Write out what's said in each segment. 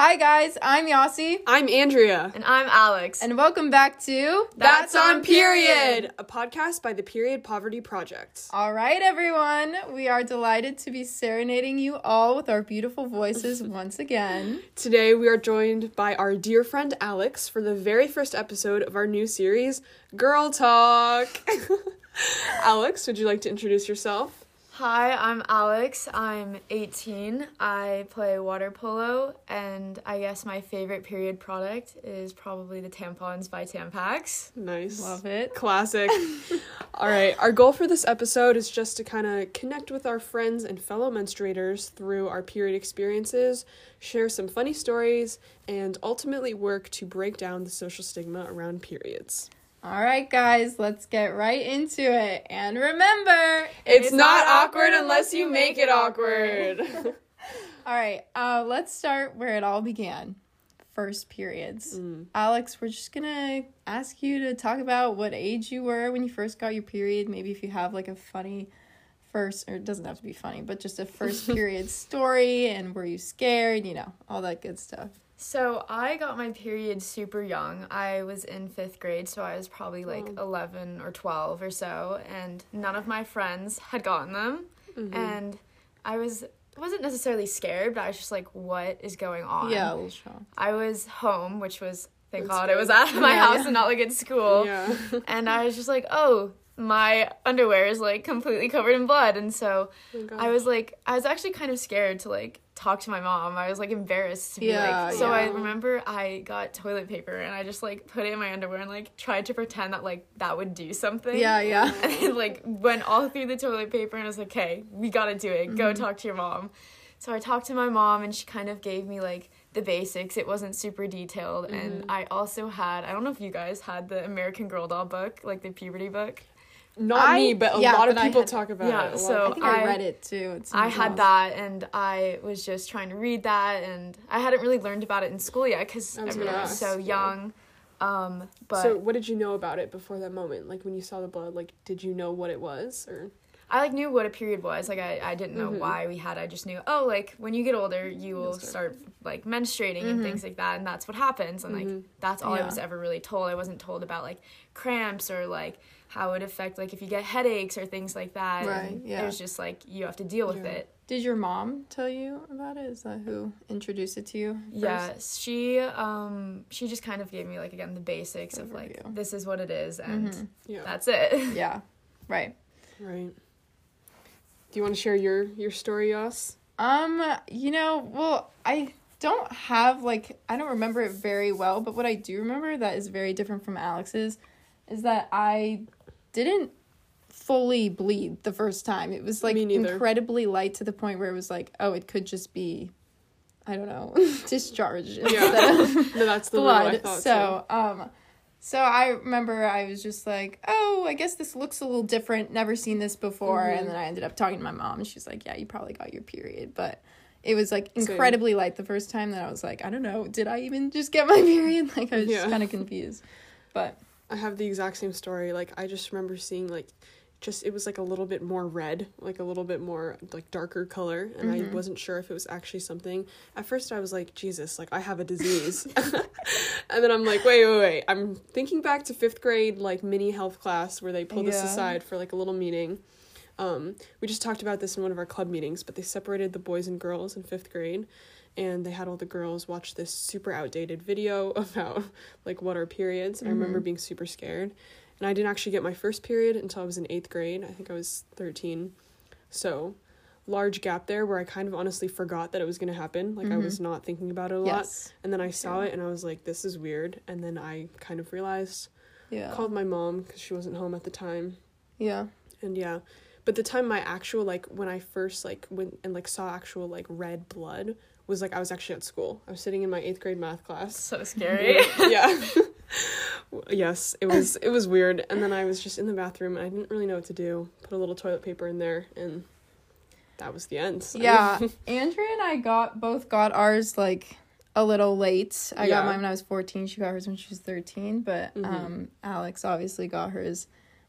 Hi guys, I'm Yossi. I'm Andrea. And I'm Alex. And welcome back to That's on Period, a podcast by the Period Poverty Project. All right, everyone. We are delighted to be serenading you all with our beautiful voices once again. Today we are joined by our dear friend Alex for the very first episode of our new series, Girl Talk. Alex, would you like to introduce yourself? Hi, I'm Alex. I'm 18. I play water polo, and I guess my favorite period product is probably the tampons by Tampax. Nice. Love it. Classic. All right, our goal for this episode is just to kind of connect with our friends and fellow menstruators through our period experiences, share some funny stories, and ultimately work to break down the social stigma around periods. All right, guys, let's get right into it. And remember, it's not awkward unless you make it awkward. All right, let's start where it all began. First periods. Alex, we're just going to ask you to talk about what age you were when you first got your period. Maybe if you have like a funny first, or it doesn't have to be funny, but just a first period story, and were you scared, all that good stuff. So I got my period super young. I was in 5th grade, so I was probably like 11 or 12 or so, and none of my friends had gotten them. And I wasn't necessarily scared, but I was just like, what is going on? Yeah, a little shocked. I was home, which was, thank God, it was at my house and not like at school. Yeah. And I was just like, oh, my underwear is like completely covered in blood. And so I was actually kind of scared to like talk to my mom. I was like embarrassed to be so I remember I got toilet paper and I just like put it in my underwear and like tried to pretend that like that would do something. Yeah. And it like went all through the toilet paper and I was like, okay, we gotta do it. Go talk to your mom. So I talked to my mom and she kind of gave me like the basics. It wasn't super detailed. And I also had, I don't know if you guys had the American Girl doll book, like the puberty book. Not me, but a lot of people talk about it. So I think I read it too. I had that, and I was just trying to read that, and I hadn't really learned about it in school yet because everyone was so young. But so what did you know about it before that moment? Like when you saw the blood, like did you know what it was, or? I like knew what a period was. Like I didn't know why we had. I just knew, like when you get older, you will start like menstruating and things like that, and that's what happens. And like that's all I was ever really told. I wasn't told about like cramps or like how it would affect like if you get headaches or things like that. Right. It was just like you have to deal with it. Did your mom tell you about it? Is that who introduced it to you first? Yes, she just kind of gave me like again the basics of like this is what it is and that's it. Yeah. Right. Do you want to share your story, Yoss? Well, I don't have, I don't remember it very well, but what I do remember that is very different from Alex's is that I didn't fully bleed the first time. It was, incredibly light to the point where it was like, oh, it could just be, I don't know, discharge instead of no, that's the blood. I thought So I remember I was just like, oh, I guess this looks a little different. Never seen this before. And then I ended up talking to my mom and she's like, yeah, you probably got your period. But it was incredibly light the first time that I was like, I don't know, did I even just get my period? I was just kind of confused. But I have the exact same story. I just remember seeing it was a little bit more red, a little bit more darker color, and I wasn't sure if it was actually something. At first I was like, Jesus, I have a disease. And then I'm like, wait. I'm thinking back to 5th grade mini health class where they pulled us aside for a little meeting. We just talked about this in one of our club meetings, but they separated the boys and girls in 5th grade, and they had all the girls watch this super outdated video about what are periods. And I remember being super scared. And I didn't actually get my first period until I was in 8th grade. I think I was 13. So, large gap there where I kind of honestly forgot that it was going to happen. I was not thinking about it a lot. And then I saw it and I was like, this is weird. And then I kind of realized. Called my mom because she wasn't home at the time. Yeah. And but the time my actual, when I first, went and, saw actual, red blood was, I was actually at school. I was sitting in my 8th grade math class. So scary. Yeah. Yes, it was weird. And then I was just in the bathroom and I didn't really know what to do. Put a little toilet paper in there and that was the end. So. Yeah. Andrea and I both got ours a little late. I got mine when I was 14. She got hers when she was 13. But Alex obviously got hers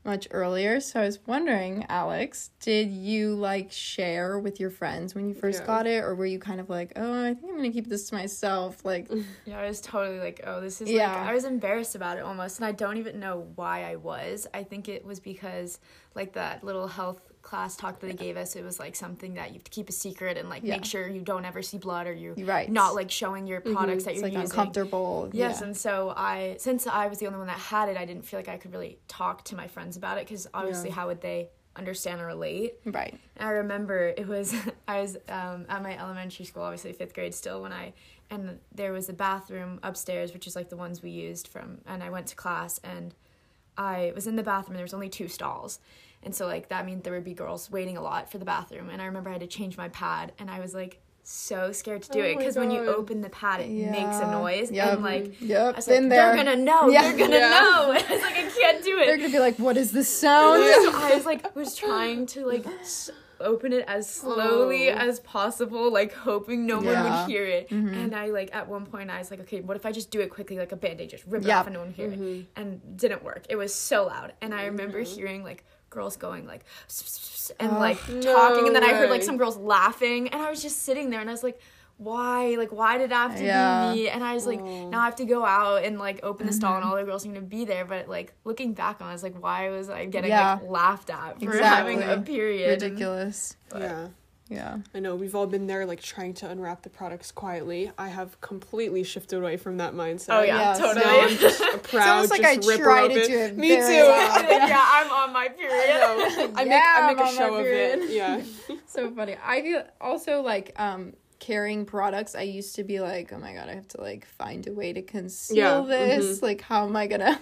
much earlier. So I was wondering, Alex, did you like share with your friends when you first got it, or were you kind of like, oh, I think I'm gonna keep this to myself? Like, yeah, I was totally like, oh, this is like, I was embarrassed about it almost, and I don't even know why I was. I think it was because like that little health class talk that they gave us, it was like something that you have to keep a secret and like make sure you don't ever see blood, or you not like showing your products that you're using. Uncomfortable. Yes, and so since I was the only one that had it, I didn't feel like I could really talk to my friends about it, because obviously how would they understand or relate? Right. And I remember I was at my elementary school, obviously 5th grade still, and there was a bathroom upstairs, which is like the ones we used and I went to class, and I was in the bathroom, and there was only 2 stalls. And so, like, that meant there would be girls waiting a lot for the bathroom. And I remember I had to change my pad. And I was, like, so scared to do it. Because when you open the pad, it makes a noise. And, like, I was like, they're going to know. They're going to know. And I was like, I can't do it. They're going to be like, what is this sound? So I was, like, trying to, like, open it as slowly as possible, like, hoping no one would hear it. And I, like, at one point, I was like, okay, what if I just do it quickly, like a Band-Aid, just rip it off and no one hear it? And didn't work. It was so loud. And I remember hearing, like, girls going like and like talking, and then I heard like some girls laughing, and I was just sitting there, and I was like, why did it have to be me? And I was like, now I have to go out and like open the stall, and all the girls seem to be there, but like looking back on it, I was like, why was I getting like laughed at for having a period? Ridiculous. Yeah. I know, we've all been there, like, trying to unwrap the products quietly. I have completely shifted away from that mindset. Oh, yeah, totally. Now I'm just proud, it's almost like I try to do it. Me too. Yeah, I'm on my period. I make a show of it. Yeah. So funny. I feel also, like, carrying products, I used to be like, oh, my God, I have to, like, find a way to conceal this. Like, how am I gonna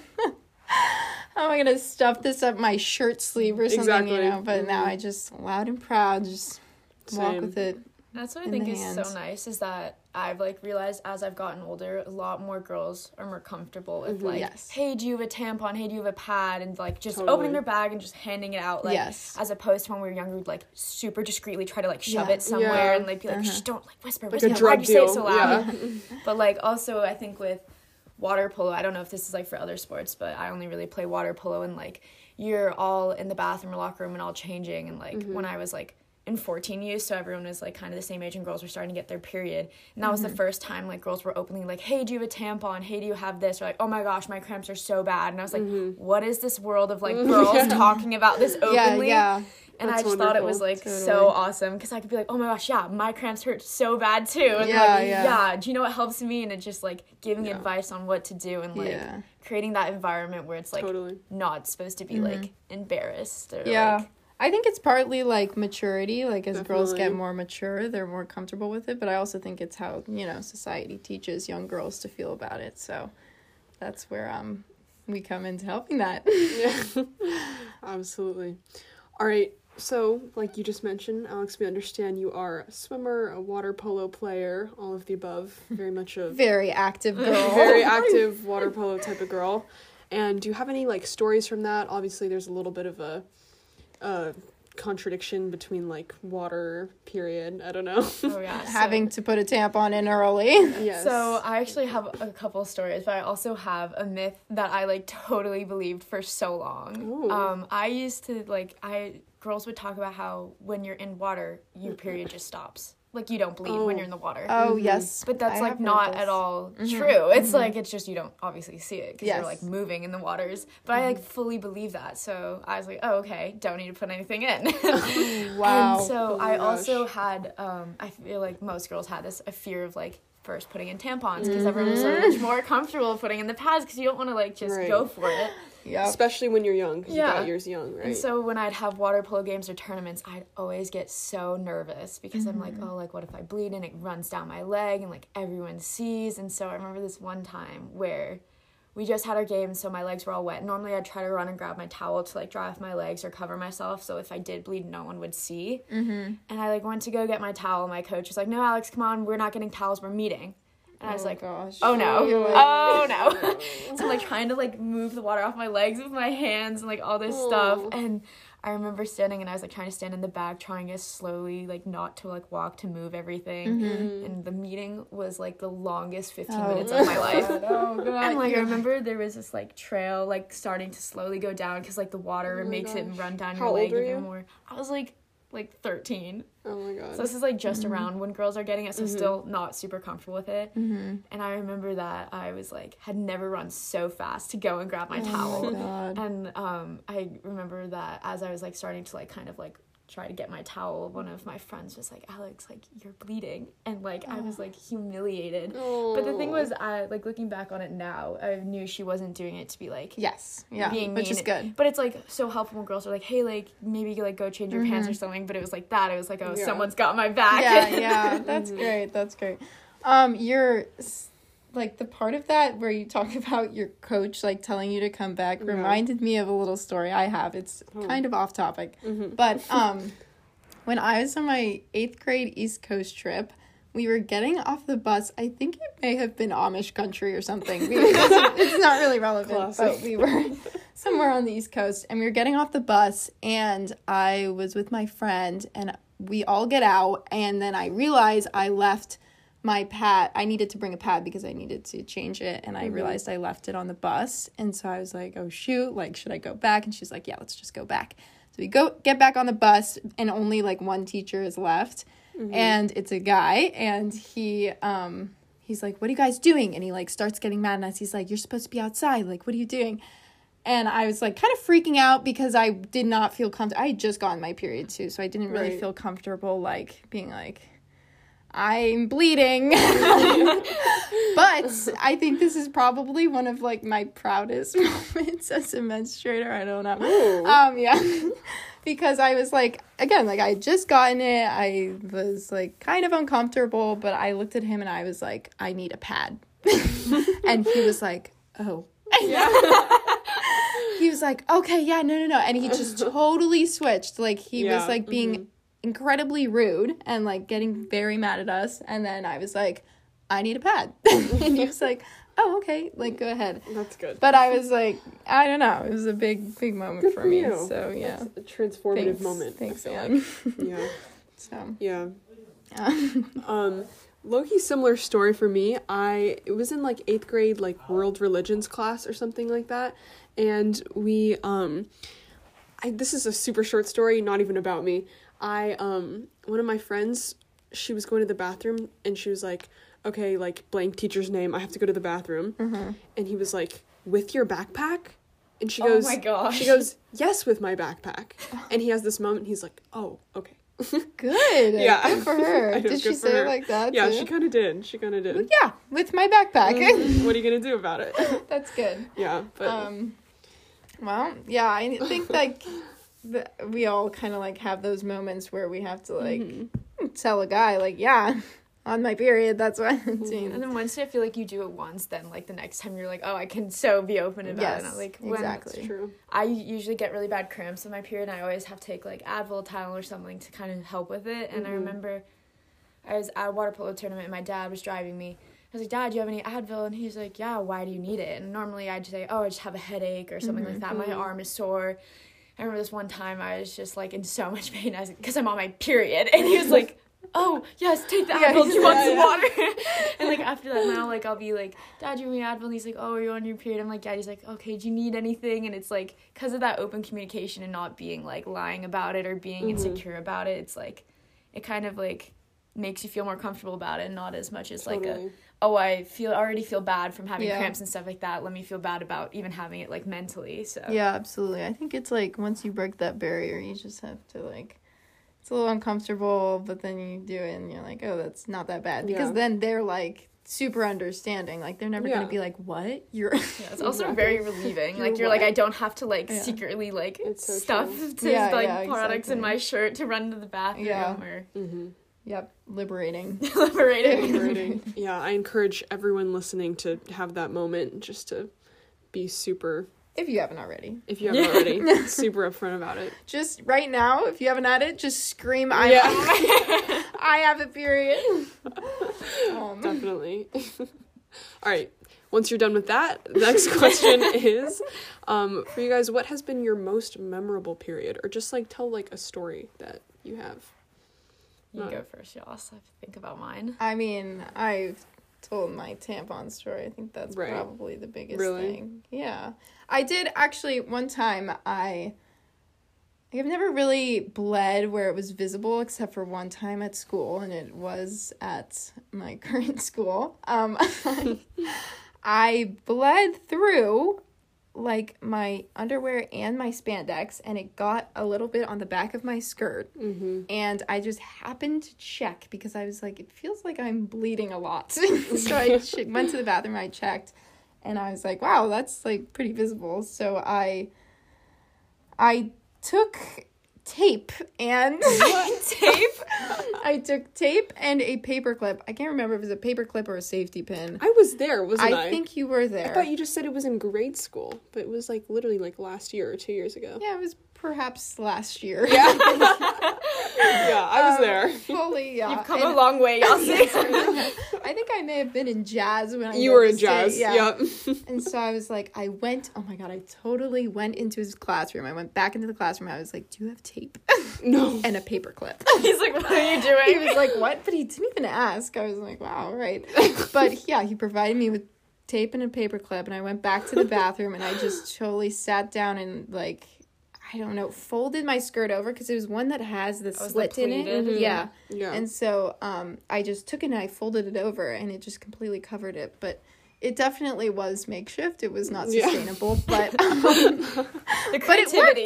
stuff this up my shirt sleeve or something, you know? But now I just, loud and proud, just... walk with it. That's what I think is so nice, is that I've like realized as I've gotten older, a lot more girls are more comfortable with like, hey, do you have a tampon? Hey, do you have a pad? And like just opening their bag and just handing it out, like as opposed to when we were younger, we'd like super discreetly try to like shove it somewhere and like be like, shh, don't like whisper. Why'd you say it so loud? But like also I think with water polo, I don't know if this is like for other sports, but I only really play water polo, and like you're all in the bathroom or locker room and all changing, and like when I was like in 14 use, so everyone was like kind of the same age, and girls were starting to get their period, and that was the first time like girls were openly like, hey, do you have a tampon? Hey, do you have this? Or like, oh my gosh, my cramps are so bad. And I was like, what is this world of like girls talking about this openly? And I just thought it was like so awesome, because I could be like, oh my gosh, my cramps hurt so bad too, and do you know what helps me? And it's just like giving advice on what to do, and like creating that environment where it's like not supposed to be like embarrassed or like, I think it's partly, like, maturity. Like, as girls get more mature, they're more comfortable with it. But I also think it's how, you know, society teaches young girls to feel about it. So that's where we come into helping that. Yeah, absolutely. All right. So, like you just mentioned, Alex, we understand you are a swimmer, a water polo player, all of the above. Very much a... very active girl. Very active water polo type of girl. And do you have any, like, stories from that? Obviously, there's a little bit of a contradiction between like water period, I don't know. Having to put a tampon in early. Yes. So I actually have a couple stories, but I also have a myth that I like totally believed for so long. I used to girls would talk about how when you're in water your period just stops. Like, you don't bleed when you're in the water. Oh, yes. But that's, like, not at all true. It's, like, it's just you don't obviously see it because you're, like, moving in the waters. But I, like, fully believe that. So I was like, oh, okay, don't need to put anything in. Wow. And so I also had, I feel like most girls had a fear of, like, first putting in tampons, because everyone was so much more comfortable putting in the pads, because you don't want to, like, just go for it. Yeah, especially when you're young, because you got yours young, right? And so when I'd have water polo games or tournaments, I'd always get so nervous, because I'm like, oh, like, what if I bleed and it runs down my leg and, like, everyone sees? And so I remember this one time where we just had our game, so my legs were all wet. Normally I'd try to run and grab my towel to, like, dry off my legs or cover myself, so if I did bleed, no one would see. And I, like, went to go get my towel, and my coach was like, no, Alex, come on, we're not getting towels, we're meeting. And I was like, gosh. oh no. So I'm like trying to like move the water off my legs with my hands and like all this stuff. And I remember standing, and I was, like, trying to stand in the back, trying to slowly, like, not to, like, walk, to move everything. And the meeting was, like, the longest 15 minutes of my life. God. And, like, I remember there was this, like, trail, like, starting to slowly go down because, like, the water makes it run down your leg even more. I was, like 13. Oh my god. So this is, like, just around when girls are getting it, so still not super comfortable with it. And I remember that I was, like, had never run so fast to go and grab my towel. God. And I remember that as I was, like, starting to, like, kind of, like, try to get my towel, one of my friends was like, Alex, like, you're bleeding. And, like, I was, like, humiliated. But the thing was, I, like, looking back on it now, I knew she wasn't doing it to be, like, being which mean. is good. But it's, like, so helpful when girls are like, hey, like, maybe you, like, go change your pants or something. But it was like that. It was like, oh, someone's got my back. Yeah, that's great. That's great. You're, like, the part of that where you talk about your coach, like, telling you to come back reminded me of a little story I have. It's kind of off topic. But when I was on my 8th grade East Coast trip, we were getting off the bus. I think it may have been Amish country or something. It's not really relevant, but we were somewhere on the East Coast. And we were getting off the bus, and I was with my friend, and we all get out. And then I realized I left my pad. I needed to bring a pad because I needed to change it, and I realized I left it on the bus. And so I was like, oh shoot, like, should I go back? And she's like, yeah, let's just go back. So we get back on the bus, and only, like, one teacher is left, and it's a guy, and he's like, what are you guys doing? And he, like, starts getting mad at us. He's like, you're supposed to be outside, like, what are you doing? And I was, like, kind of freaking out because I did not feel comfortable. I had just gotten my period too, so I didn't really feel comfortable, like, being like, I'm bleeding. But I think this is probably one of, like, my proudest moments as a menstruator. I don't know. Yeah. Because I was, like, again, like, I had just gotten it. I was, like, kind of uncomfortable, but I looked at him and I was like, I need a pad. And he was like, oh. Yeah. He was like, okay, yeah, no. And he just totally switched. Like, he was, like, being incredibly rude and, like, getting very mad at us. And then I was like, I need a pad. And he was like, oh, okay, like, go ahead. That's good. But I was like, I don't know. It was a big moment good for me. You. So, yeah. That's a transformative moment. Thanks, Ellen. Yeah. So. Yeah. Low-key similar story for me. It was in, like, 8th grade, like, world religions class or something like that. And we, this is a super short story, not even about me. One of my friends, she was going to the bathroom, and she was like, okay, like, blank teacher's name, I have to go to the bathroom. And he was like, with your backpack? And she goes, oh my gosh. She goes, yes, with my backpack. And he has this moment, he's like, oh, okay. Good. Yeah. Good for her. Did she say it like that? Yeah, too? She kind of did. Well, yeah, with my backpack. What are you going to do about it? That's good. Yeah. But well, yeah, I think, like, we all kind of, like, have those moments where we have to, like, tell a guy, like, yeah, on my period, that's what I'm doing. And then once I feel like you do it once, then, like, the next time you're like, oh, I can so be open about it. Like, exactly. That's true. I usually get really bad cramps in my period, and I always have to take, like, Advil, Tylenol, or something to kind of help with it. And I remember I was at a water polo tournament, and my dad was driving me. I was like, Dad, do you have any Advil? And he's like, yeah, why do you need it? And normally I'd say, oh, I just have a headache or something like that. My arm is sore. I remember this one time I was just, like, in so much pain because I'm on my period. And he was like, oh, yes, take the Advil. Do you want some water? And, like, after that now, like, I'll be like, Dad, do you want Advil? And he's like, oh, are you on your period? I'm like, yeah. He's like, okay, do you need anything? And it's, like, because of that open communication and not being, like, lying about it or being insecure about it, it's, like, it kind of, like, makes you feel more comfortable about it and not as much as, like, oh, I already feel bad from having cramps and stuff like that. Let me feel bad about even having it, like, mentally. So yeah, absolutely. I think it's, like, once you break that barrier, you just have to, like, it's a little uncomfortable, but then you do it and you're like, oh, that's not that bad. Because then they're, like, super understanding. Like, they're never going to be like, what? You're... it's also very relieving. Like, you're like, I don't have to, like, secretly, like, stuff products in my shirt to run to the bathroom or... Yep, liberating. Liberating. Yeah, I encourage everyone listening to have that moment just to be super... If you haven't already. Super upfront about it. Just right now, if you haven't had it, just scream, I have a period. Definitely. All right. once you're done with that, the next question is, for you guys, what has been your most memorable period? Or just, like, tell, like, a story that you have. You go first, y'all, so I have to think about mine. I mean, I've told my tampon story. I think that's probably the biggest thing. Yeah. I did, actually, one time, I've never really bled where it was visible except for one time at school, and it was at my current school. I bled through, like, my underwear and my spandex, and it got a little bit on the back of my skirt. Mm-hmm. And I just happened to check because I was like, it feels like I'm bleeding a lot. So I went to the bathroom, I checked, and I was like, wow, that's, like, pretty visible. So I took tape and I took tape and a paper clip. I can't remember if it was a paper clip or a safety pin. I was there, wasn't I? I think you were there. I thought you just said it was in grade school, but it was, like, literally, like, last year or 2 years ago. Yeah, it was perhaps last year. Yeah. Yeah, I was there. Fully, yeah. You've come a long way, Yasi. I think I may have been in jazz when I You were in jazz, yeah. And so I was like, I totally went into his classroom. I went back into the classroom. I was like, do you have tape? No. And a paper clip. He's like, what are you doing? He was like, what? But he didn't even ask. I was like, wow, right. But yeah, he provided me with tape and a paper clip, and I went back to the bathroom, and I just totally sat down and, like, I don't know, folded my skirt over, because it was one that has the slit in it. Mm-hmm. Yeah. Yeah. And so I just took it and I folded it over, and it just completely covered it. But it definitely was makeshift. It was not sustainable, but the creativity.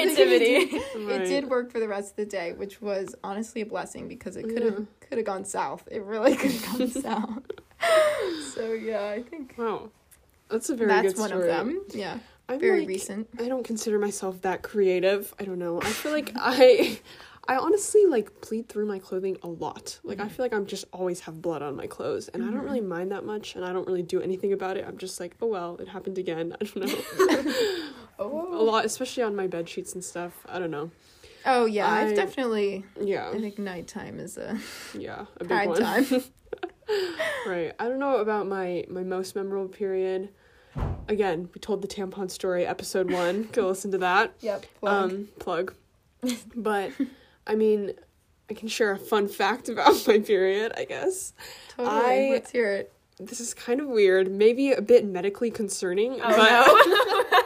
It did work for the rest of the day, which was honestly a blessing, because it could have gone south. It really could have gone south. So yeah, I think wow, that's a very good story. That's one of them. Yeah. I'm very like, recent. I don't consider myself that creative. I don't know. I feel like I honestly, like, bleed through my clothing a lot. Like, I feel like I'm just always have blood on my clothes, and I don't really mind that much, and I don't really do anything about it. I'm just like, oh well, it happened again. I don't know. A lot, especially on my bed sheets and stuff. I don't know. Oh yeah, I've definitely. Yeah. I think nighttime is a big one. time. Right. I don't know about my most memorable period. Again, we told the tampon story, episode 1. Go listen to that. Yep. Plug. But, I mean, I can share a fun fact about my period, I guess. Totally. Let's hear it. This is kind of weird, maybe a bit medically concerning, but no.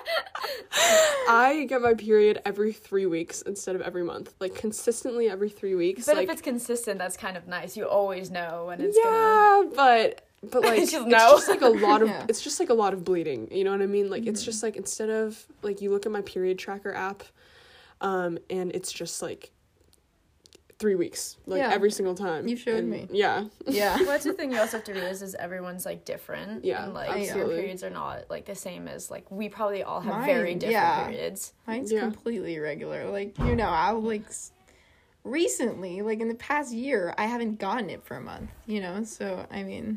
I get my period every 3 weeks instead of every month. Like, consistently every 3 weeks. But like, if it's consistent, that's kind of nice. You always know when it's but like it's just like a lot of it's just like a lot of bleeding, you know what I mean? Like it's just like, instead of like, you look at my period tracker app, and it's just like 3 weeks, like every single time. You showed me. Yeah. Well, that's the thing you also have to realize is everyone's like different. Yeah, and like absolutely. Your periods are not like the same as like we probably all have very different periods. Mine's completely irregular. Like, you know, I'll like recently, like in the past year, I haven't gotten it for a month, you know? So, I mean,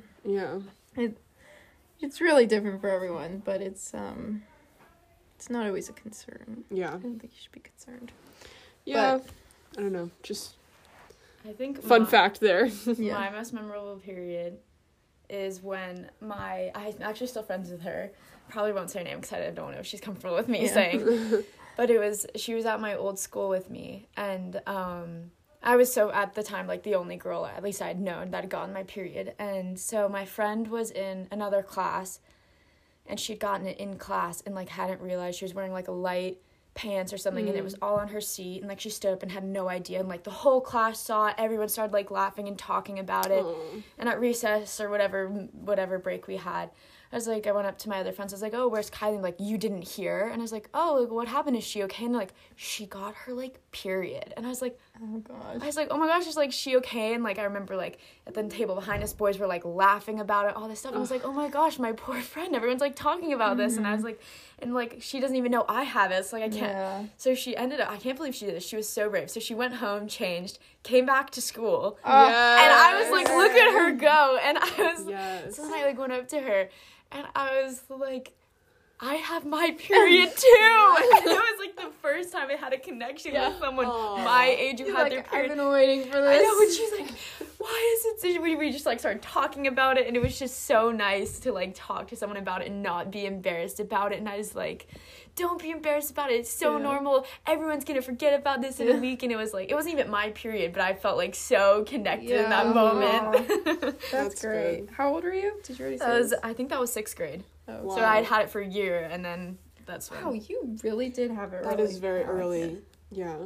it's really different for everyone, but it's not always a concern. Yeah. I don't think you should be concerned. Yeah. But, I don't know, just I think fun fact there. My most memorable period is when I'm actually still friends with her. Probably won't say her name because I don't know if she's comfortable with me saying. But she was at my old school with me, and I was at the time, like, the only girl, at least I had known, that had gotten my period. And so my friend was in another class, and she'd gotten it in class and, like, hadn't realized. She was wearing, like, a light pants or something, and it was all on her seat, and, like, she stood up and had no idea, and, like, the whole class saw it. Everyone started, like, laughing and talking about it. And at recess or whatever break we had, I went up to my other friends. I was like, oh, where's Kylie? Like, you didn't hear? And I was like, oh, like, what happened? Is she okay? And they're like, she got her, like, period. And I was like, oh, gosh. I was like, oh, my gosh, is, like, she okay? And, like, I remember, like, at the table behind us, boys were, like, laughing about it, all this stuff. And I was like, oh, my gosh, my poor friend. Everyone's, like, talking about this. And I was like, and, like, she doesn't even know I have it. So, like, I can't. Yeah. So she ended up, I can't believe she did this. She was so brave. So she went home, changed, came back to school. And I was like, look at her go. And I was, so then I, like, went up to her. And I was like, I have my period too. And it was like the first time I had a connection with someone my age who had their period. I've been waiting for this. I know, and she's like, why is it, we just like started talking about it, and it was just so nice to like talk to someone about it and not be embarrassed about it. And I was like, don't be embarrassed about it, it's so normal, everyone's gonna forget about this in a week. And it was like, it wasn't even my period, but I felt like so connected in that moment. That's great. How old were you? Did you already say this? I think that was 6th grade. Oh, wow. So I'd had it for a year, and then that's when. Wow, you really did have it early. That is very early. Yeah.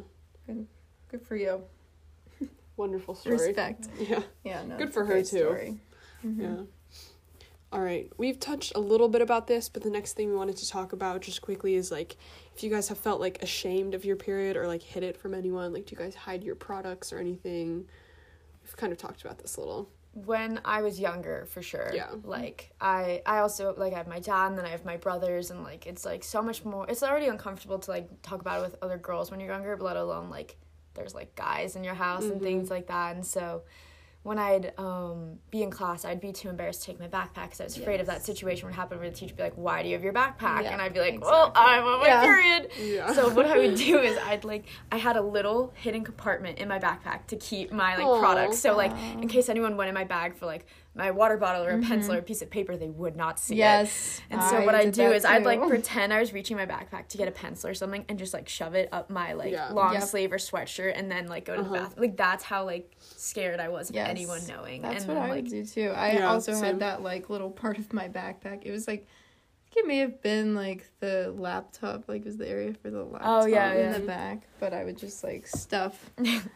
Good for you. Wonderful story. Respect. Yeah. Yeah, no. Good for her, too. Mm-hmm. Yeah. All right. We've touched a little bit about this, but the next thing we wanted to talk about just quickly is, like, if you guys have felt, like, ashamed of your period or, like, hid it from anyone. Like, do you guys hide your products or anything? We've kind of talked about this a little. When I was younger, for sure. Yeah. Like, I also, like, I have my dad, and then I have my brothers, and, like, it's, like, so much more, it's already uncomfortable to, like, talk about it with other girls when you're younger, let alone, like, there's, like, guys in your house and things like that. And so when I'd be in class, I'd be too embarrassed to take my backpack because I was afraid of that situation would happen where the teacher would be like, why do you have your backpack? And I'd be like, well, I'm on my period. Yeah. So what I would do is I had a little hidden compartment in my backpack to keep my, like, products. So, like, in case anyone went in my bag for, like, my water bottle or a pencil or a piece of paper, they would not see it. And so what I'd do is I'd, like, pretend I was reaching my backpack to get a pencil or something and just, like, shove it up my, like, long sleeve or sweatshirt and then, like, go to the bathroom. Like, that's how, like, scared I was of anyone knowing. That's and what then, I would do, too. I also had that, like, little part of my backpack. It was, like, I think it may have been, like, the laptop, like, was the area for the laptop in the back. But I would just, like, stuff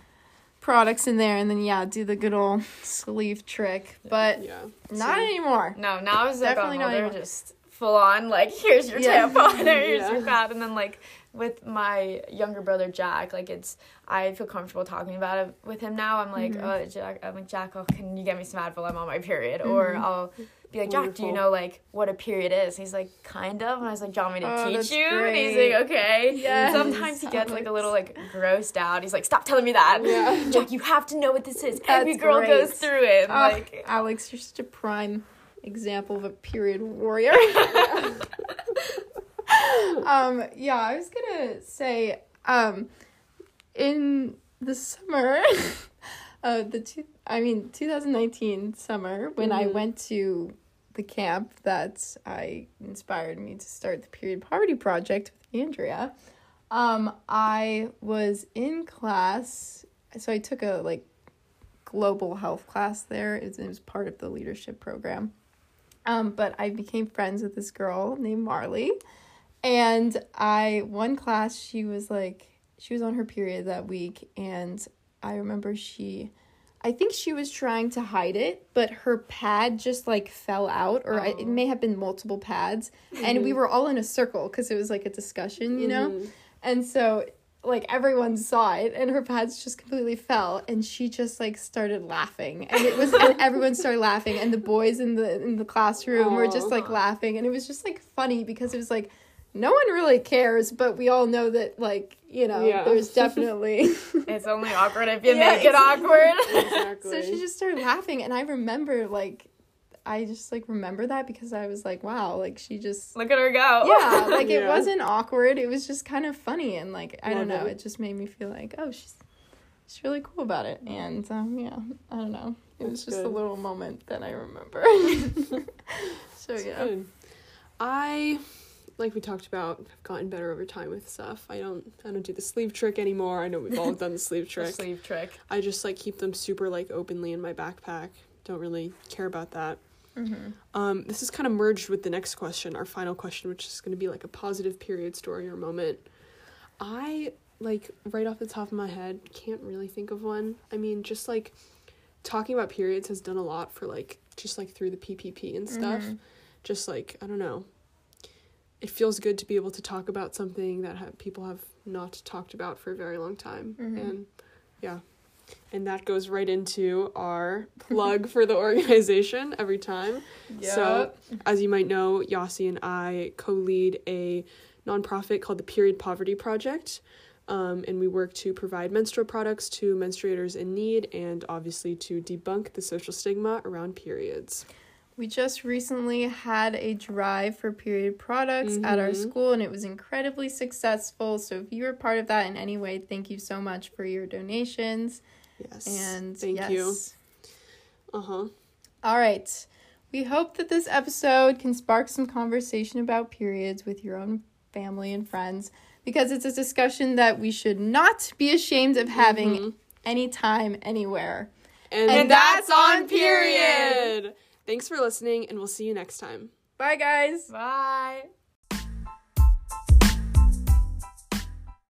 products in there and then do the good old sleeve trick, but not anymore. No, now it's like definitely not anymore. Just full on, like, here's your tampon or here's your pad. And then, like, with my younger brother Jack, like, I feel comfortable talking about it with him now. I'm like, Jack, can you get me some Advil? I'm on my period. Or I'll be like, Jack, do you know, like, what a period is? He's like, kind of. And I was like, do you want me to teach you? Great. And he's like, okay. Yes. Sometimes he gets, like, a little, like, grossed out. He's like, stop telling me that. Yeah. Jack, you have to know what this is. Every girl goes through it. Like, Alex, you're such a prime example of a period warrior. I was gonna say, in the summer, 2019 summer, when I went to the camp that inspired me to start the Period Poverty Project with Andrea, I was in class, so I took a, like, global health class there. It was part of the leadership program. But I became friends with this girl named Marley. And one class, she was on her period that week. And I remember I think she was trying to hide it, but her pad just, like, fell out. Or it may have been multiple pads. Mm-hmm. And we were all in a circle because it was, like, a discussion, you know? And so, like, everyone saw it, and her pads just completely fell, and she just, like, started laughing, and and everyone started laughing, and the boys in the classroom were just, like, laughing, and it was just, like, funny, because it was, like, no one really cares, but we all know that, like, you know, there's definitely... It's only awkward if you make it awkward. Exactly. So she just started laughing, and I remember, like, remember that because I was like, wow, like, she just... Look at her go. Yeah, like, it wasn't awkward. It was just kind of funny. And, like, I don't know. It just made me feel like, oh, she's really cool about it. And, I don't know. It was just a little moment that I remember. So, yeah. Good. I, like we talked about, have gotten better over time with stuff. I don't do the sleeve trick anymore. I know we've all done the sleeve trick. The sleeve trick. I just, like, keep them super, like, openly in my backpack. Don't really care about that. Mm-hmm. This is kind of merged with the next question, our final question, which is going to be, like, a positive period story or moment. I, like, right off the top of my head, can't really think of one. I mean, just, like, talking about periods has done a lot for, like, just, like, through the PPP and stuff. Mm-hmm. Just, like, I don't know. It feels good to be able to talk about something that people have not talked about for a very long time. Mm-hmm. And, yeah. And that goes right into our plug for the organization every time. Yep. So, as you might know, Yasi and I co-lead a nonprofit called the Period Poverty Project. And we work to provide menstrual products to menstruators in need and obviously to debunk the social stigma around periods. We just recently had a drive for period products at our school, and it was incredibly successful. So if you were part of that in any way, thank you so much for your donations. Yes. And thank you. Uh-huh. All right. We hope that this episode can spark some conversation about periods with your own family and friends, because it's a discussion that we should not be ashamed of having anytime, anywhere. And that's on period. Thanks for listening, and we'll see you next time. Bye, guys. Bye.